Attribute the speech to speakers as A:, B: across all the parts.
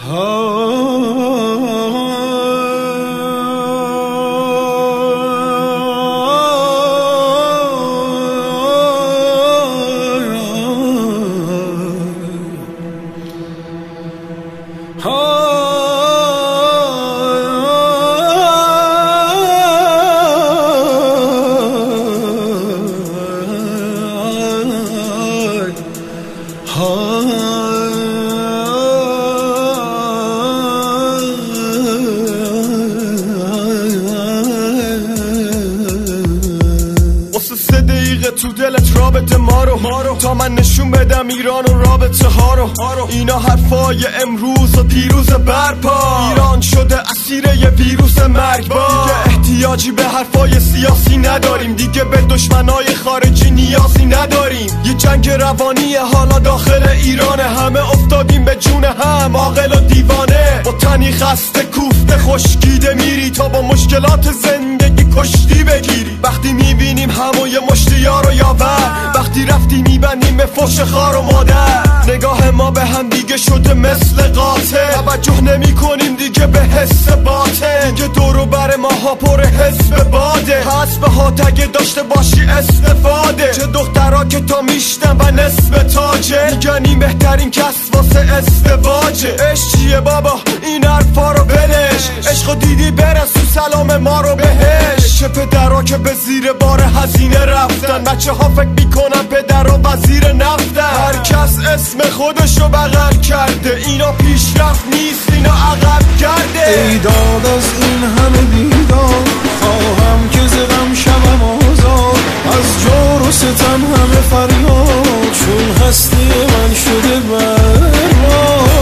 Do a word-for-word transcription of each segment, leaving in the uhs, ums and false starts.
A: تو دلت رابطه ما رو تا من نشون بدم ایران و رابطه ها رو. اینا حرفای امروز و دیروز برپا. ایران شده اسیر یه ویروس مرگبار. دیگه احتیاجی به حرفای سیاسی نداریم، دیگه به دشمنای خارجی نیازی نداریم. یه جنگ روانی حالا داخل ایرانه، همه افتادیم به جون هم، عاقل و دیوانه. با تنی خسته کوفته خشکیده میری تا با مشکلات زندگی کشتی بگیری. وقتی میبینیم همو یه مشتی یار و یاور، وقتی رفتی میبندیم به فحش خار و مادر. نگاه ما به هم دیگه شده مثل قاطع، توجه نمی کنیم دیگه به حس باطن. دیگه دورو بر ماها پر حزب باده، حسب ها تگه داشته باشی استفاده. چه دخترها که تا میشتن و نصف تاجه، میگنی بهترین کس واسه ازدواجه. عشق چیه بابا این حرفا رو بلش، عشقو دیدی برسون سلام ما رو بهش. چه پدرها که به زیر بار هزینه رفتن، بچه ها فکر میکنن پدر و وزیر نفتن. هر کس اسم خودشو بغل کرده، اینا پیشرفت نیست اینا عقب کرده.
B: ای داد از این همه بیدار، خواهم که زدم شبم آزاد. از جور و ستم همه فریاد، چون هستی من شده برباد.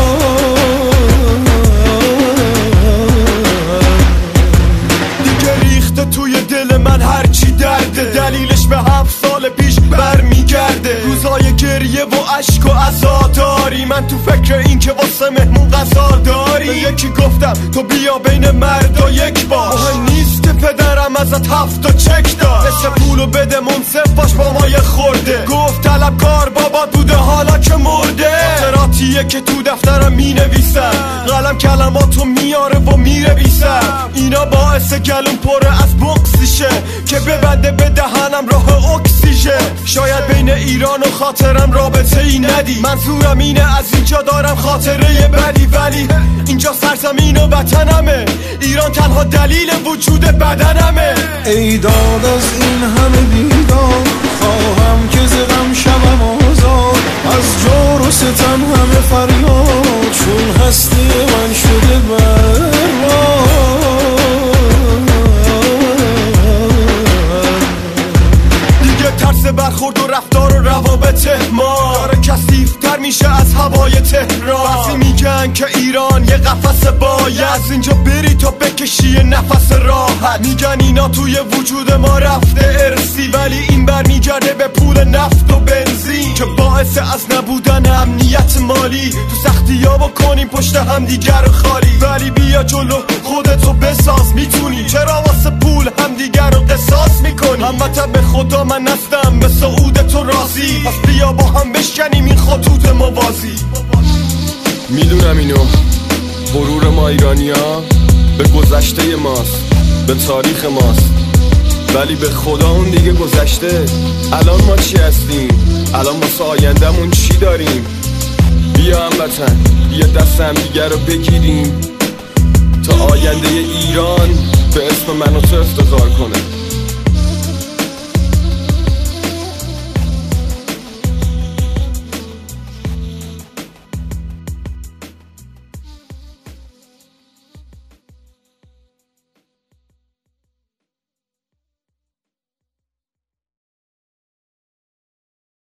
A: دیگه ریخته توی دل من هرچی درده، دلیلش به هفت سال پیش برمیگرده. روزای گریه و عشق و عزاداری، من تو فکر این که واسه مهمون غذا داری. به یکی گفتم تو بیا بین مردا یک باش، مهم نیست پدرم ازت هفت تا چک دار. نصف پولو بده منصف باش با ما یه خورده. گفت طلبکار بابا بوده حالا که مرده. خاطراتیه که تو دفترم می نویسم، قلم کلماتو میاره و میره بیسم. اینا باعث گلوم پره از بغضیشه که ببنده به دهنم راه اکسیژن. شاید بین ایران و خاطرم رابطه ای ندی، منظورم اینه از اینجا دارم خاطره بدی. ولی اینجا سرزمین و وطنمه، ایران تنها دلیل وجود بدنمه.
B: ای داد از این همه بیدار، خواهم که زدم شبم آزاد. از جور و ستم همه فریاد، چون هستی من شده برباد.
A: ترس برخورد و رفتار و روابط ما داره کثیف‌تر میشه از هوای تهران. بعضی میگن که ایران یه قفس باید، از اینجا بری تا بکشی نفس راحت. میگن اینا توی وجود ما رفته ارسی، ولی این بر میگرده به پول نفت و بنزین که باعث از نبودن امنیت مالی. تو سختی ها بکنیم پشت هم دیگر خالی، ولی بیا جلو خودتو بساز. میتونی چرا واسه پول هم دیگر رو قصاص میکنی؟ هموطن به خدا من نستم به سعود تو راضی، پس بیا با هم بشکنیم این خطوط موازی.
C: میدونم اینو غرور ما ایرانیا به گذشته ماست، به تاریخ ماست، ولی به خدا اون دیگه گذشته. الان ما چی هستیم؟ الان واسه آینده‌مون چی داریم؟ بیا هموطن بیا دست هم دیگه رو بگیریم تا آینده ایران به اسم من و تو افتخار کنه.